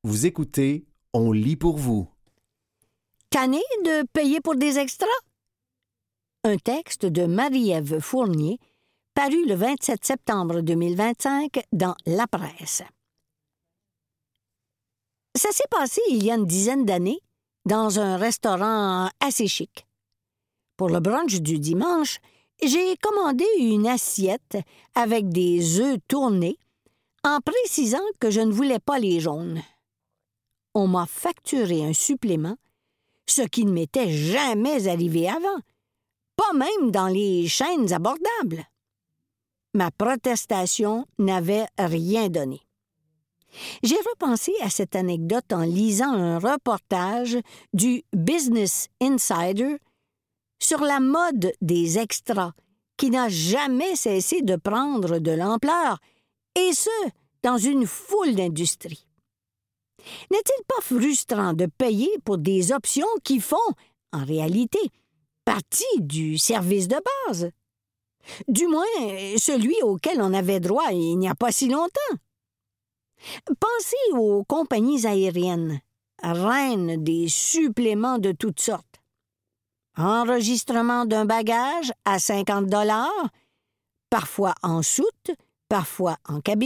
Vous écoutez, on lit pour vous. Tanné de payer pour des extras? Un texte de Marie-Ève Fournier, paru le 27 septembre 2025 dans La Presse. Ça s'est passé il y a une dizaine d'années dans un restaurant assez chic. Pour le brunch du dimanche, j'ai commandé une assiette avec des œufs tournés en précisant que je ne voulais pas les jaunes. On m'a facturé un supplément, ce qui ne m'était jamais arrivé avant, pas même dans les chaînes abordables. Ma protestation n'avait rien donné. J'ai repensé à cette anecdote en lisant un reportage du Business Insider sur la mode des extras qui n'a jamais cessé de prendre de l'ampleur, et ce, dans une foule d'industries. N'est-il pas frustrant de payer pour des options qui font, en réalité, partie du service de base? Du moins, celui auquel on avait droit il n'y a pas si longtemps. Pensez aux compagnies aériennes, reines des suppléments de toutes sortes. Enregistrement d'un bagage à 50 $, parfois en soute, parfois en cabine.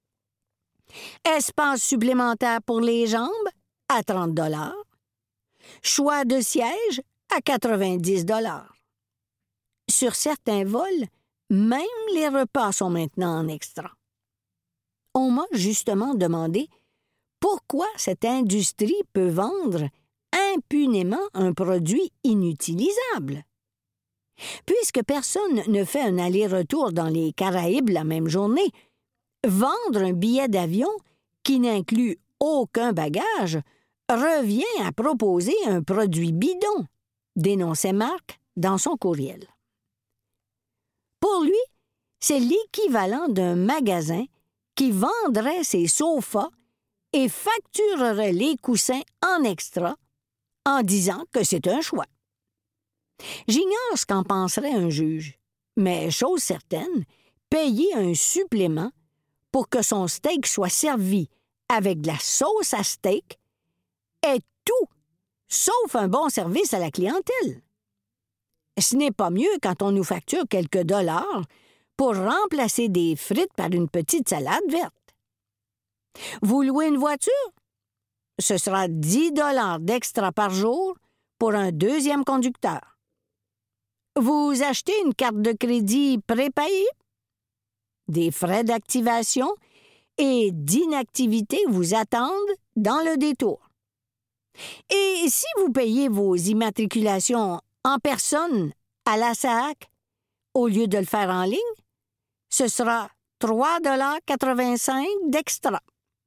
Espace supplémentaire pour les jambes à 30 $. Choix de siège à 90 $. Sur certains vols, même les repas sont maintenant en extra. On m'a justement demandé pourquoi cette industrie peut vendre impunément un produit inutilisable. Puisque personne ne fait un aller-retour dans les Caraïbes la même journée, vendre un billet d'avion qui n'inclut aucun bagage revient à proposer un produit bidon, dénonçait Marc dans son courriel. Pour lui, c'est l'équivalent d'un magasin qui vendrait ses sofas et facturerait les coussins en extra en disant que c'est un choix. J'ignore ce qu'en penserait un juge, mais chose certaine, payer un supplément pour que son steak soit servi avec de la sauce à steak est tout, sauf un bon service à la clientèle. Ce n'est pas mieux quand on nous facture quelques dollars pour remplacer des frites par une petite salade verte. Vous louez une voiture? Ce sera 10 $ d'extra par jour pour un deuxième conducteur. Vous achetez une carte de crédit prépayée? Des frais d'activation et d'inactivité vous attendent dans le détour. Et si vous payez vos immatriculations en personne à la SAAC, au lieu de le faire en ligne, ce sera 3,85 $ d'extra.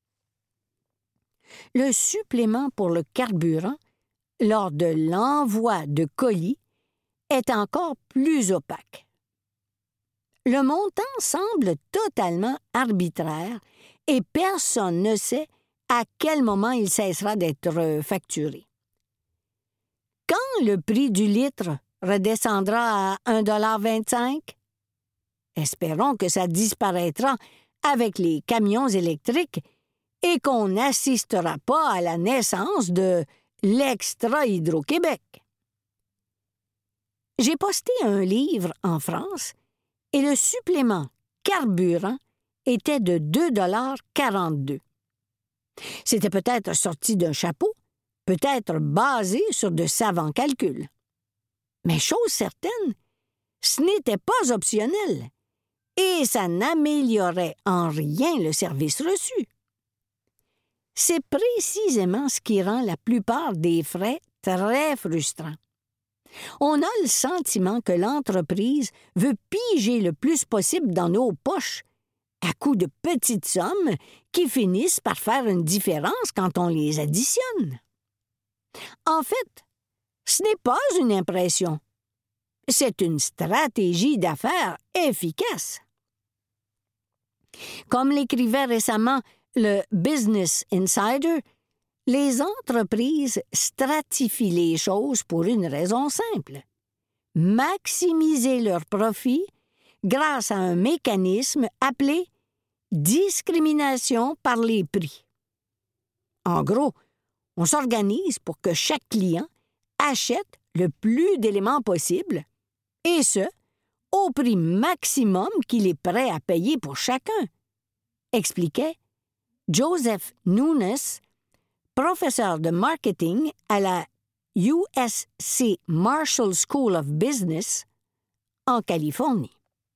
Le supplément pour le carburant, lors de l'envoi de colis, est encore plus opaque. Le montant semble totalement arbitraire et personne ne sait à quel moment il cessera d'être facturé. Quand le prix du litre redescendra à 1,25 $? Espérons que ça disparaîtra avec les camions électriques et qu'on n'assistera pas à la naissance de l'Extra Hydro-Québec. J'ai posté un livre en France et le supplément carburant était de 2,42 $. C'était peut-être sorti d'un chapeau, peut-être basé sur de savants calculs. Mais chose certaine, ce n'était pas optionnel et ça n'améliorait en rien le service reçu. C'est précisément ce qui rend la plupart des frais très frustrants. On a le sentiment que l'entreprise veut piger le plus possible dans nos poches à coups de petites sommes qui finissent par faire une différence quand on les additionne. En fait, ce n'est pas une impression. C'est une stratégie d'affaires efficace. Comme l'écrivait récemment le Business Insider, les entreprises stratifient les choses pour une raison simple: maximiser leurs profits grâce à un mécanisme appelé discrimination par les prix. En gros, on s'organise pour que chaque client achète le plus d'éléments possible, et ce, au prix maximum qu'il est prêt à payer pour chacun, expliquait Joseph Nunes, professeur de marketing à la USC Marshall School of Business en Californie.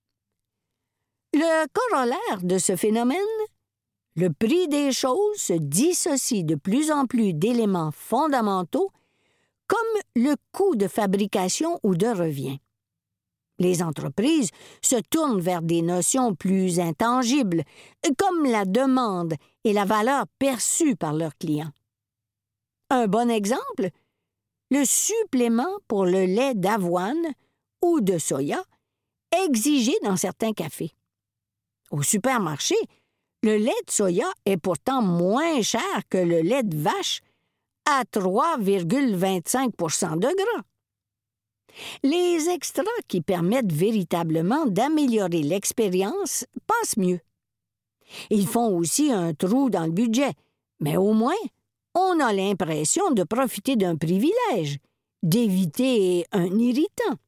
Le corollaire de ce phénomène, le prix des choses se dissocie de plus en plus d'éléments fondamentaux comme le coût de fabrication ou de revient. Les entreprises se tournent vers des notions plus intangibles, comme la demande et la valeur perçue par leurs clients. Un bon exemple, le supplément pour le lait d'avoine ou de soya exigé dans certains cafés. Au supermarché, le lait de soya est pourtant moins cher que le lait de vache à 3,25 % de gras. Les extras qui permettent véritablement d'améliorer l'expérience passent mieux. Ils font aussi un trou dans le budget, mais au moins, on a l'impression de profiter d'un privilège, d'éviter un irritant.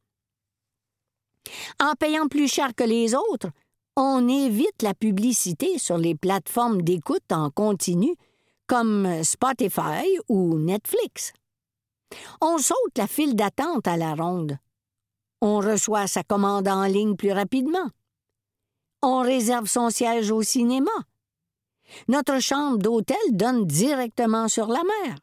En payant plus cher que les autres, on évite la publicité sur les plateformes d'écoute en continu comme Spotify ou Netflix. On saute la file d'attente à la ronde. On reçoit sa commande en ligne plus rapidement. On réserve son siège au cinéma. Notre chambre d'hôtel donne directement sur la mer.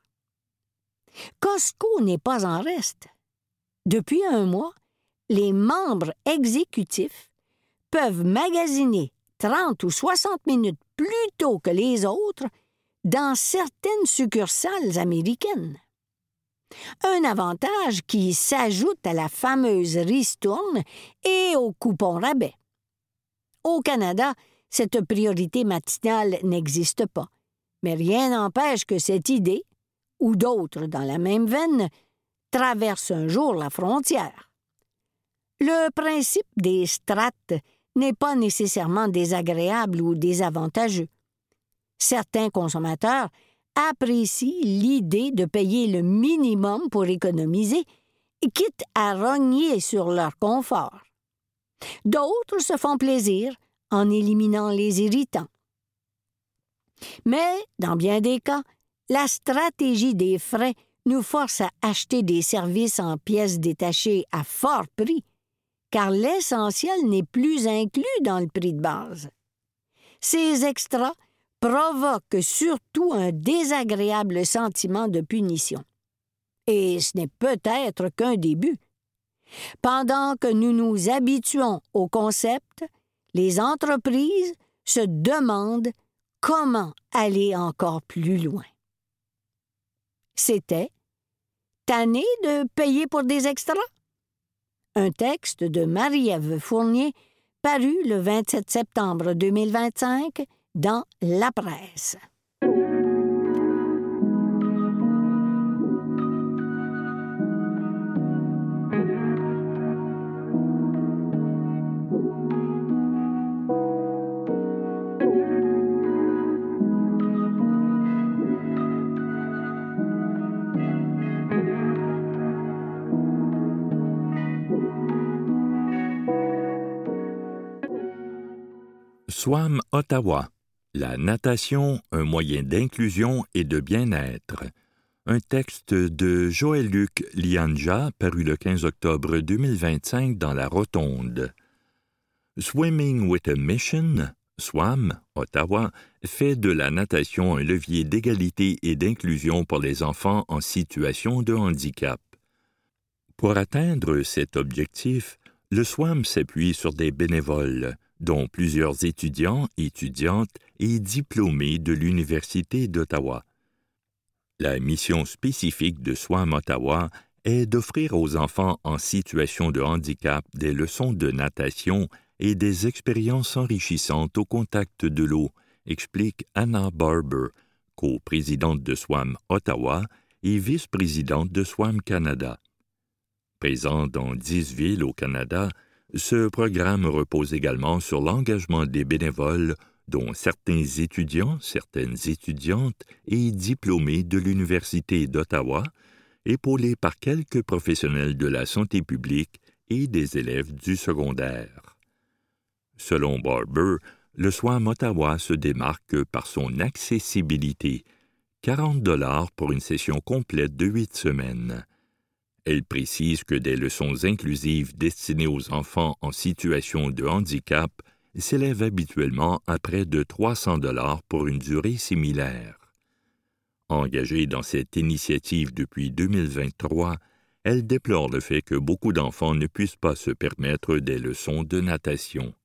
Costco n'est pas en reste. Depuis un mois, les membres exécutifs peuvent magasiner 30 ou 60 minutes plus tôt que les autres dans certaines succursales américaines. Un avantage qui s'ajoute à la fameuse ristourne et au coupon rabais. Au Canada, cette priorité matinale n'existe pas, mais rien n'empêche que cette idée, ou d'autres dans la même veine, traverse un jour la frontière. Le principe des strates n'est pas nécessairement désagréable ou désavantageux. Certains consommateurs apprécient l'idée de payer le minimum pour économiser, quitte à rogner sur leur confort. D'autres se font plaisir en éliminant les irritants. Mais, dans bien des cas, la stratégie des frais nous force à acheter des services en pièces détachées à fort prix, car l'essentiel n'est plus inclus dans le prix de base. Ces extras provoquent surtout un désagréable sentiment de punition. Et ce n'est peut-être qu'un début. Pendant que nous nous habituons au concept, les entreprises se demandent comment aller encore plus loin. C'était « Tanné de payer pour des extras ?» Un texte de Marie-Ève Fournier paru le 27 septembre 2025 dans La Presse. SWAM Ottawa. La natation, un moyen d'inclusion et de bien-être. Un texte de Joël-Luc Lianja, paru le 15 octobre 2025 dans La Rotonde. Swimming with a Mission, SWAM Ottawa, fait de la natation un levier d'égalité et d'inclusion pour les enfants en situation de handicap. Pour atteindre cet objectif, le SWAM s'appuie sur des bénévoles, dont plusieurs étudiants, étudiantes et diplômés de l'Université d'Ottawa. La mission spécifique de SWAM Ottawa est d'offrir aux enfants en situation de handicap des leçons de natation et des expériences enrichissantes au contact de l'eau, explique Anna Barber, coprésidente de SWAM Ottawa et vice-présidente de SWAM Canada. Présent dans 10 villes au Canada, ce programme repose également sur l'engagement des bénévoles dont certains étudiants, certaines étudiantes et diplômés de l'Université d'Ottawa, épaulés par quelques professionnels de la santé publique et des élèves du secondaire. Selon Barber, le SWAM Ottawa se démarque par son accessibilité, 40 $ pour une session complète de 8 semaines. Elle précise que des leçons inclusives destinées aux enfants en situation de handicap s'élèvent habituellement à près de 300 $ pour une durée similaire. Engagée dans cette initiative depuis 2023, elle déplore le fait que beaucoup d'enfants ne puissent pas se permettre des leçons de natation.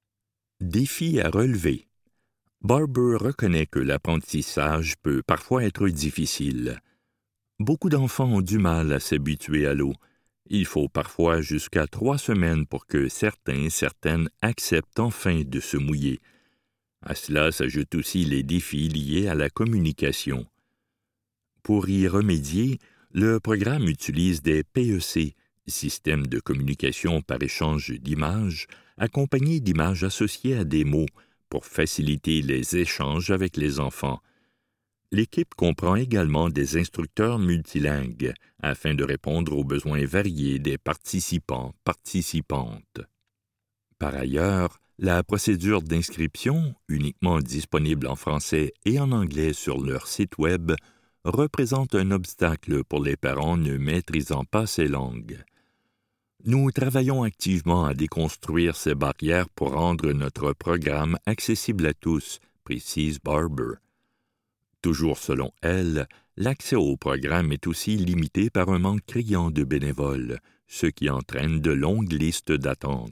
Défi à relever. Barber reconnaît que l'apprentissage peut parfois être difficile. Beaucoup d'enfants ont du mal à s'habituer à l'eau. Il faut parfois jusqu'à 3 semaines pour que certaines acceptent enfin de se mouiller. À cela s'ajoutent aussi les défis liés à la communication. Pour y remédier, le programme utilise des PEC, systèmes de communication par échange d'images, accompagnés d'images associées à des mots, pour faciliter les échanges avec les enfants. L'équipe comprend également des instructeurs multilingues afin de répondre aux besoins variés des participantes. Par ailleurs, la procédure d'inscription, uniquement disponible en français et en anglais sur leur site Web, représente un obstacle pour les parents ne maîtrisant pas ces langues. Nous travaillons activement à déconstruire ces barrières pour rendre notre programme accessible à tous, précise Barber. Toujours selon elle, l'accès au programme est aussi limité par un manque criant de bénévoles, ce qui entraîne de longues listes d'attente.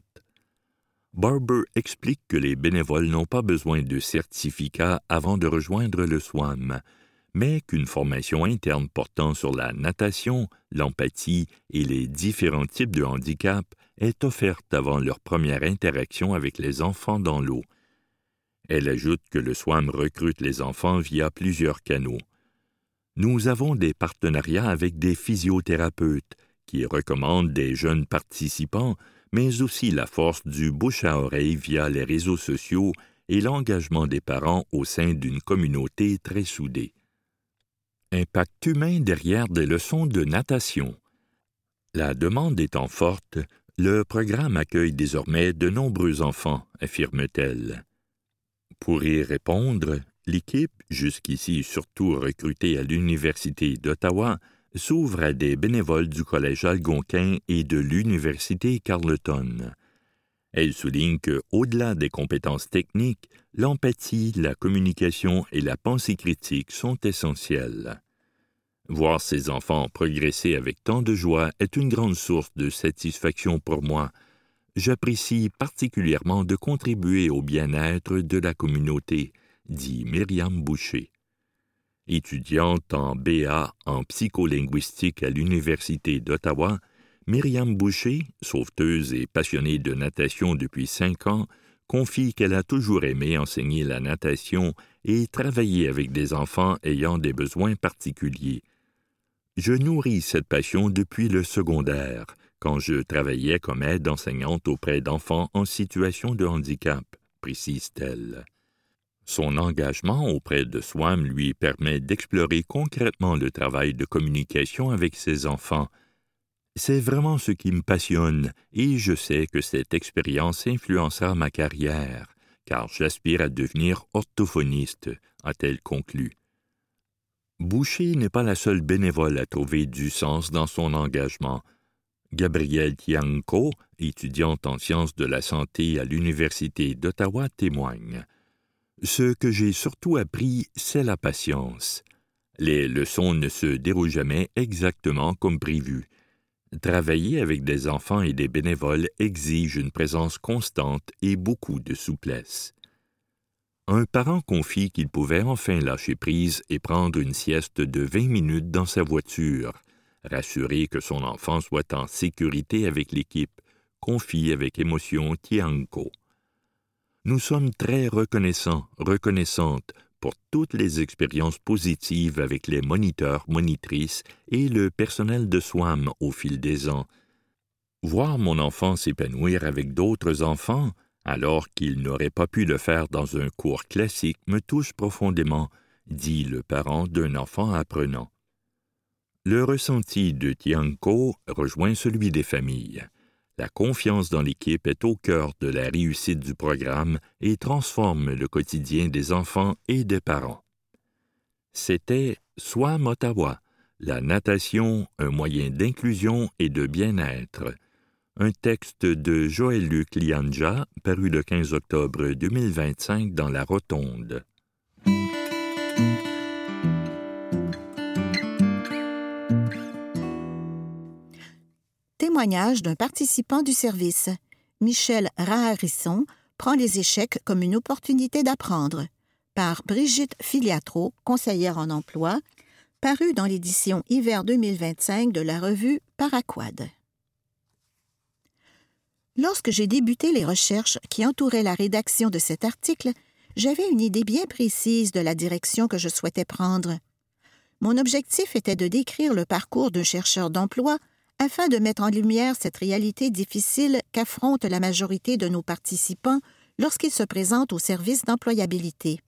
Barber explique que les bénévoles n'ont pas besoin de certificat avant de rejoindre le SWAM, mais qu'une formation interne portant sur la natation, l'empathie et les différents types de handicap est offerte avant leur première interaction avec les enfants dans l'eau. Elle ajoute que le SWAM recrute les enfants via plusieurs canaux. Nous avons des partenariats avec des physiothérapeutes qui recommandent des jeunes participants, mais aussi la force du bouche à oreille via les réseaux sociaux et l'engagement des parents au sein d'une communauté très soudée. Impact humain derrière des leçons de natation. La demande étant forte, le programme accueille désormais de nombreux enfants, affirme-t-elle. Pour y répondre, l'équipe, jusqu'ici surtout recrutée à l'Université d'Ottawa, s'ouvre à des bénévoles du Collège Algonquin et de l'Université Carleton. Elle souligne que, au-delà des compétences techniques, l'empathie, la communication et la pensée critique sont essentielles. Voir ces enfants progresser avec tant de joie est une grande source de satisfaction pour moi. J'apprécie particulièrement de contribuer au bien-être de la communauté, dit Myriam Boucher. Étudiante en BA en psycholinguistique à l'Université d'Ottawa, Myriam Boucher, sauveteuse et passionnée de natation depuis 5 ans, confie qu'elle a toujours aimé enseigner la natation et travailler avec des enfants ayant des besoins particuliers. Je nourris cette passion depuis le secondaire, quand je travaillais comme aide enseignante auprès d'enfants en situation de handicap, précise-t-elle. Son engagement auprès de SWAM lui permet d'explorer concrètement le travail de communication avec ses enfants. C'est vraiment ce qui me passionne et je sais que cette expérience influencera ma carrière, car j'aspire à devenir orthophoniste, a-t-elle conclu. Boucher n'est pas la seule bénévole à trouver du sens dans son engagement. Gabrielle Tianco, étudiante en sciences de la santé à l'Université d'Ottawa, témoigne. Ce que j'ai surtout appris, c'est la patience. Les leçons ne se déroulent jamais exactement comme prévu. Travailler avec des enfants et des bénévoles exige une présence constante et beaucoup de souplesse. Un parent confie qu'il pouvait enfin lâcher prise et prendre une sieste de 20 minutes dans sa voiture, rassuré que son enfant soit en sécurité avec l'équipe, confie avec émotion Tianco. Nous sommes très reconnaissantes pour toutes les expériences positives avec les moniteurs, monitrices et le personnel de SWAM au fil des ans. Voir mon enfant s'épanouir avec d'autres enfants, alors qu'il n'aurait pas pu le faire dans un cours classique, me touche profondément, dit le parent d'un enfant apprenant. Le ressenti de Tianko rejoint celui des familles. La confiance dans l'équipe est au cœur de la réussite du programme et transforme le quotidien des enfants et des parents. C'était Swam Ottawa, la natation, un moyen d'inclusion et de bien-être. Un texte de Joël-Luc Lianja, paru le 15 octobre 2025 dans La Rotonde. Témoignage d'un participant du service. Michel Raharisson prend les échecs comme une opportunité d'apprendre. Par Brigitte Filiatro, conseillère en emploi, paru dans l'édition hiver 2025 de la revue Paraquad. Lorsque j'ai débuté les recherches qui entouraient la rédaction de cet article, j'avais une idée bien précise de la direction que je souhaitais prendre. Mon objectif était de décrire le parcours d'un chercheur d'emploi afin de mettre en lumière cette réalité difficile qu'affronte la majorité de nos participants lorsqu'ils se présentent au service d'employabilité.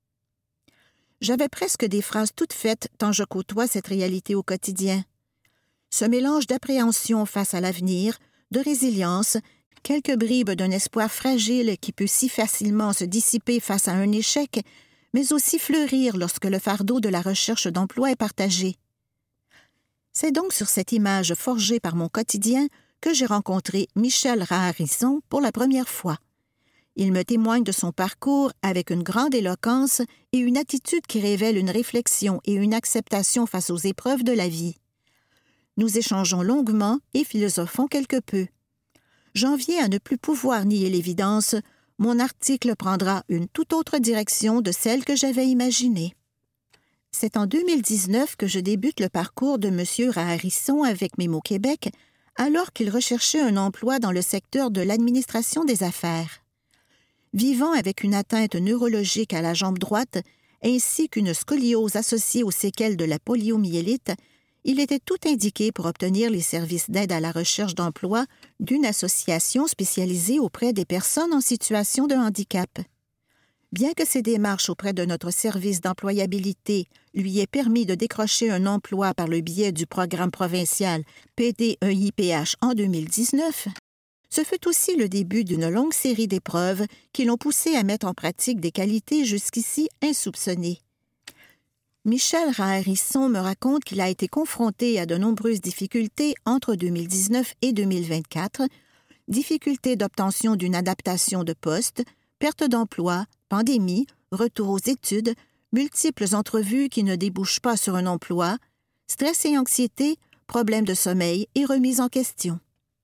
J'avais presque des phrases toutes faites tant je côtoie cette réalité au quotidien. Ce mélange d'appréhension face à l'avenir, de résilience, quelques bribes d'un espoir fragile qui peut si facilement se dissiper face à un échec, mais aussi fleurir lorsque le fardeau de la recherche d'emploi est partagé. C'est donc sur cette image forgée par mon quotidien que j'ai rencontré Michel Raharisson pour la première fois. Il me témoigne de son parcours avec une grande éloquence et une attitude qui révèle une réflexion et une acceptation face aux épreuves de la vie. Nous échangeons longuement et philosophons quelque peu. J'en viens à ne plus pouvoir nier l'évidence, mon article prendra une toute autre direction de celle que j'avais imaginée. C'est en 2019 que je débute le parcours de M. Raharisson avec Mémo Québec, alors qu'il recherchait un emploi dans le secteur de l'administration des affaires. Vivant avec une atteinte neurologique à la jambe droite, ainsi qu'une scoliose associée aux séquelles de la poliomyélite, il était tout indiqué pour obtenir les services d'aide à la recherche d'emploi d'une association spécialisée auprès des personnes en situation de handicap. Bien que ses démarches auprès de notre service d'employabilité lui aient permis de décrocher un emploi par le biais du programme provincial PDEIPH en 2019, ce fut aussi le début d'une longue série d'épreuves qui l'ont poussé à mettre en pratique des qualités jusqu'ici insoupçonnées. Michel Raharisson me raconte qu'il a été confronté à de nombreuses difficultés entre 2019 et 2024, difficultés d'obtention d'une adaptation de poste, perte d'emploi, pandémie, retour aux études, multiples entrevues qui ne débouchent pas sur un emploi, stress et anxiété, problèmes de sommeil et remise en question.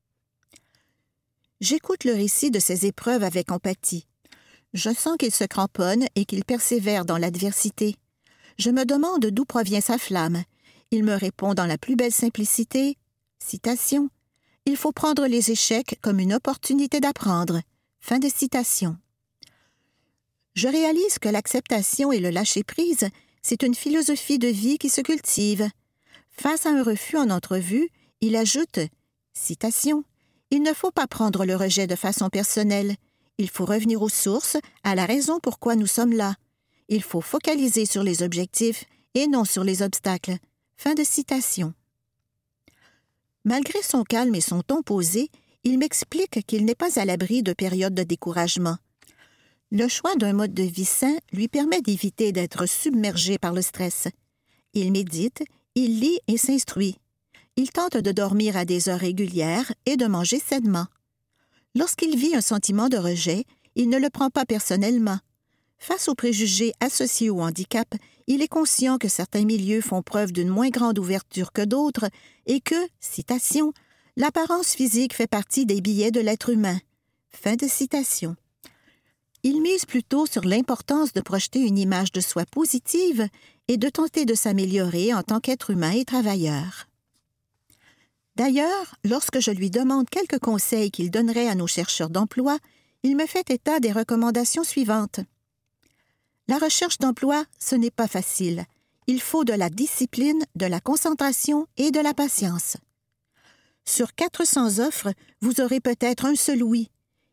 J'écoute le récit de ces épreuves avec empathie. Je sens qu'il se cramponne et qu'il persévère dans l'adversité. Je me demande d'où provient sa flamme. Il me répond dans la plus belle simplicité. Citation. « Il faut prendre les échecs comme une opportunité d'apprendre. » Fin de citation. Je réalise que l'acceptation et le lâcher-prise, c'est une philosophie de vie qui se cultive. Face à un refus en entrevue, il ajoute, citation, « Il ne faut pas prendre le rejet de façon personnelle. Il faut revenir aux sources, à la raison pourquoi nous sommes là. Il faut focaliser sur les objectifs et non sur les obstacles. » Fin de citation. Malgré son calme et son ton posé, il m'explique qu'il n'est pas à l'abri de périodes de découragement. Le choix d'un mode de vie sain lui permet d'éviter d'être submergé par le stress. Il médite, il lit et s'instruit. Il tente de dormir à des heures régulières et de manger sainement. Lorsqu'il vit un sentiment de rejet, il ne le prend pas personnellement. Face aux préjugés associés au handicap, il est conscient que certains milieux font preuve d'une moins grande ouverture que d'autres et que, citation, « l'apparence physique fait partie des billets de l'être humain. » Fin de citation. Il mise plutôt sur l'importance de projeter une image de soi positive et de tenter de s'améliorer en tant qu'être humain et travailleur. D'ailleurs, lorsque je lui demande quelques conseils qu'il donnerait à nos chercheurs d'emploi, il me fait état des recommandations suivantes. La recherche d'emploi, ce n'est pas facile. Il faut de la discipline, de la concentration et de la patience. Sur 400 offres, vous aurez peut-être un seul oui.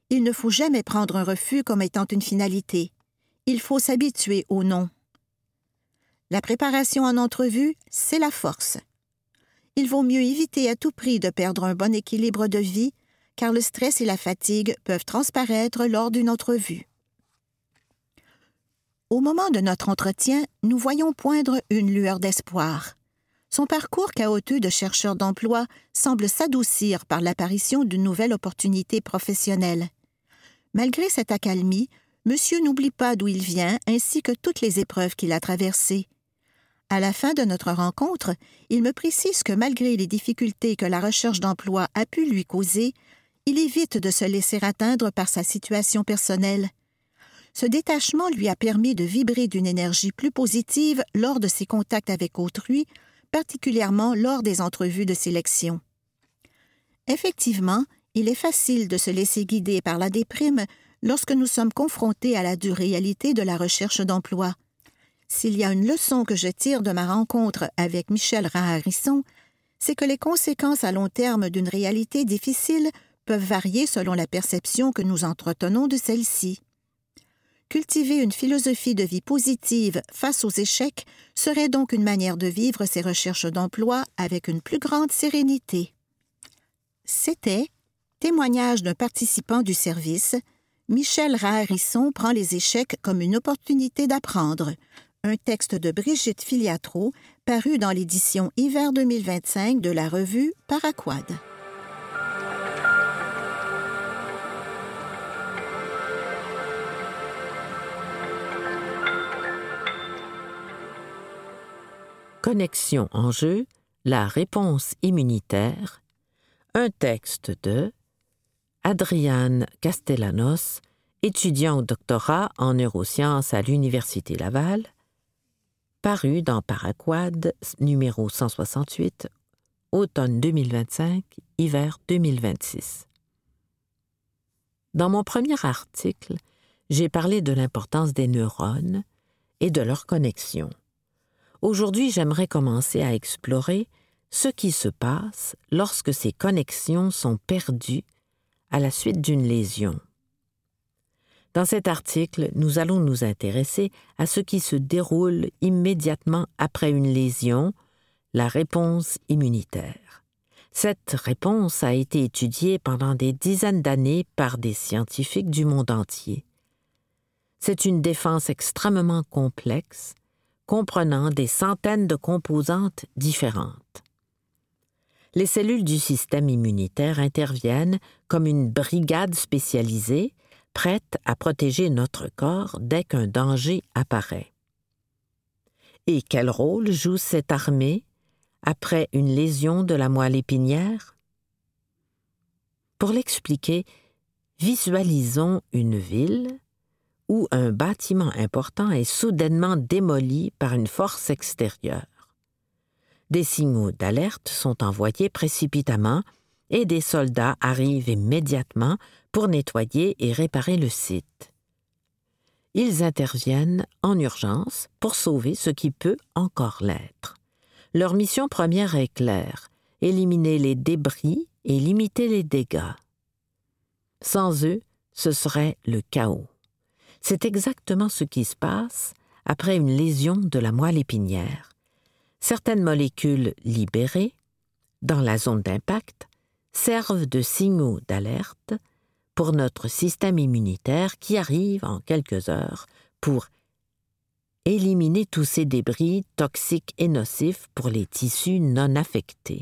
Il ne faut jamais prendre un refus comme étant une finalité. Il faut s'habituer au non. La préparation en entrevue, c'est la force. Il vaut mieux éviter à tout prix de perdre un bon équilibre de vie, car le stress et la fatigue peuvent transparaître lors d'une entrevue. Au moment de notre entretien, nous voyons poindre une lueur d'espoir. Son parcours chaotique de chercheur d'emploi semble s'adoucir par l'apparition d'une nouvelle opportunité professionnelle. Malgré cette accalmie, monsieur n'oublie pas d'où il vient ainsi que toutes les épreuves qu'il a traversées. À la fin de notre rencontre, il me précise que malgré les difficultés que la recherche d'emploi a pu lui causer, il évite de se laisser atteindre par sa situation personnelle. Ce détachement lui a permis de vibrer d'une énergie plus positive lors de ses contacts avec autrui, particulièrement lors des entrevues de sélection. Effectivement, il est facile de se laisser guider par la déprime lorsque nous sommes confrontés à la dure réalité de la recherche d'emploi. S'il y a une leçon que je tire de ma rencontre avec Michel Raharisson, c'est que les conséquences à long terme d'une réalité difficile peuvent varier selon la perception que nous entretenons de celle-ci. Cultiver une philosophie de vie positive face aux échecs serait donc une manière de vivre ses recherches d'emploi avec une plus grande sérénité. C'était témoignage d'un participant du service. Michel Raharisson prend les échecs comme une opportunité d'apprendre. Un texte de Brigitte Filiatro, paru dans l'édition Hiver 2025 de la revue Paraquad. Connexion en jeu, la réponse immunitaire, un texte de Adriane Castellanos, étudiant au doctorat en neurosciences à l'Université Laval, paru dans Paraquad, numéro 168, automne 2025, hiver 2026. Dans mon premier article, j'ai parlé de l'importance des neurones et de leur connexion. Aujourd'hui, j'aimerais commencer à explorer ce qui se passe lorsque ces connexions sont perdues à la suite d'une lésion. Dans cet article, nous allons nous intéresser à ce qui se déroule immédiatement après une lésion, la réponse immunitaire. Cette réponse a été étudiée pendant des dizaines d'années par des scientifiques du monde entier. C'est une défense extrêmement complexe, comprenant des centaines de composantes différentes. Les cellules du système immunitaire interviennent comme une brigade spécialisée, prête à protéger notre corps dès qu'un danger apparaît. Et quel rôle joue cette armée après une lésion de la moelle épinière? Pour l'expliquer, visualisons une ville où un bâtiment important est soudainement démoli par une force extérieure. Des signaux d'alerte sont envoyés précipitamment et des soldats arrivent immédiatement pour nettoyer et réparer le site. Ils interviennent en urgence pour sauver ce qui peut encore l'être. Leur mission première est claire, éliminer les débris et limiter les dégâts. Sans eux, ce serait le chaos. C'est exactement ce qui se passe après une lésion de la moelle épinière. Certaines molécules libérées, dans la zone d'impact, servent de signaux d'alerte pour notre système immunitaire qui arrive en quelques heures pour éliminer tous ces débris toxiques et nocifs pour les tissus non affectés.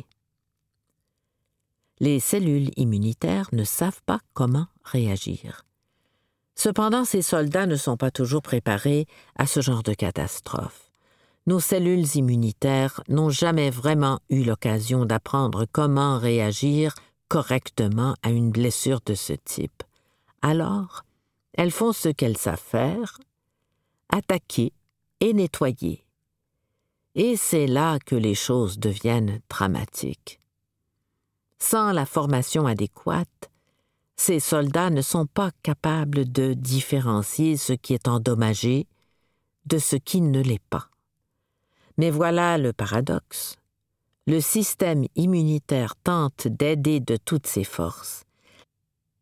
Les cellules immunitaires ne savent pas comment réagir. Cependant, ces soldats ne sont pas toujours préparés à ce genre de catastrophe. Nos cellules immunitaires n'ont jamais vraiment eu l'occasion d'apprendre comment réagir correctement à une blessure de ce type. Alors, elles font ce qu'elles savent faire, attaquer et nettoyer. Et c'est là que les choses deviennent dramatiques. Sans la formation adéquate, ces soldats ne sont pas capables de différencier ce qui est endommagé de ce qui ne l'est pas. Mais voilà le paradoxe. Le système immunitaire tente d'aider de toutes ses forces.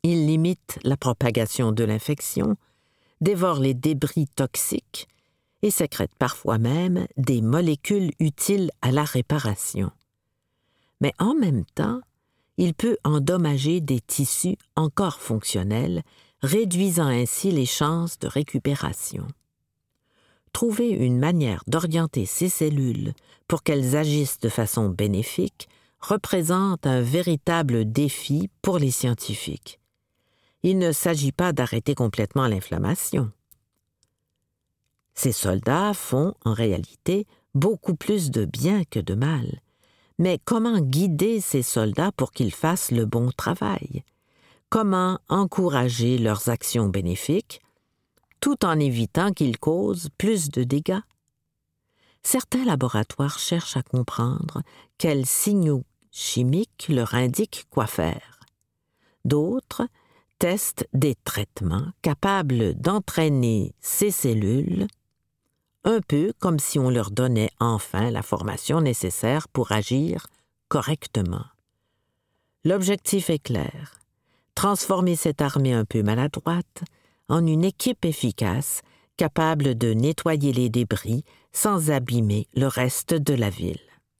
Il limite la propagation de l'infection, dévore les débris toxiques et sécrète parfois même des molécules utiles à la réparation. Mais en même temps, il peut endommager des tissus encore fonctionnels, réduisant ainsi les chances de récupération. Trouver une manière d'orienter ces cellules pour qu'elles agissent de façon bénéfique représente un véritable défi pour les scientifiques. Il ne s'agit pas d'arrêter complètement l'inflammation. Ces soldats font, en réalité, beaucoup plus de bien que de mal. Mais comment guider ces soldats pour qu'ils fassent le bon travail? Comment encourager leurs actions bénéfiques, tout en évitant qu'ils causent plus de dégâts? Certains laboratoires cherchent à comprendre quels signaux chimiques leur indiquent quoi faire. D'autres testent des traitements capables d'entraîner ces cellules, un peu comme si on leur donnait enfin la formation nécessaire pour agir correctement. L'objectif est clair: transformer cette armée un peu maladroite en une équipe efficace, capable de nettoyer les débris sans abîmer le reste de la ville.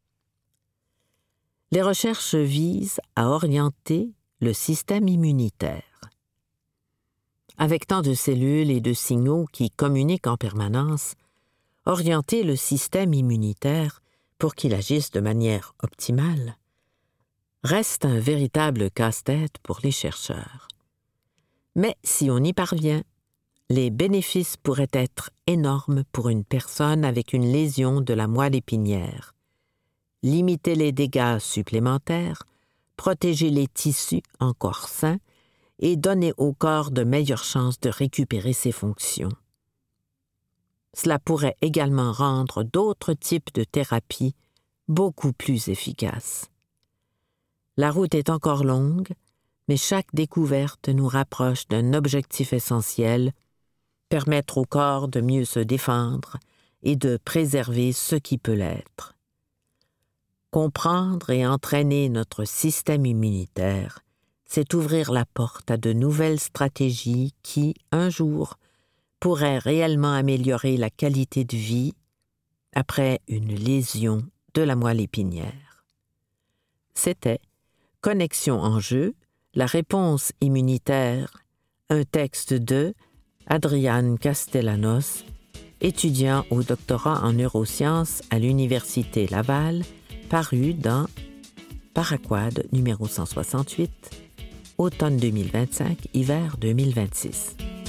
Les recherches visent à orienter le système immunitaire. Avec tant de cellules et de signaux qui communiquent en permanence, orienter le système immunitaire pour qu'il agisse de manière optimale reste un véritable casse-tête pour les chercheurs. Mais si on y parvient, les bénéfices pourraient être énormes pour une personne avec une lésion de la moelle épinière. Limiter les dégâts supplémentaires, protéger les tissus encore sains et donner au corps de meilleures chances de récupérer ses fonctions. Cela pourrait également rendre d'autres types de thérapies beaucoup plus efficaces. La route est encore longue, mais chaque découverte nous rapproche d'un objectif essentiel: permettre au corps de mieux se défendre et de préserver ce qui peut l'être. Comprendre et entraîner notre système immunitaire, c'est ouvrir la porte à de nouvelles stratégies qui, un jour, pourraient réellement améliorer la qualité de vie après une lésion de la moelle épinière. C'était Connexion en jeu, la réponse immunitaire, un texte de Adrián Castellanos, étudiant au doctorat en neurosciences à l'Université Laval, paru dans Paraquad numéro 168, automne 2025, hiver 2026.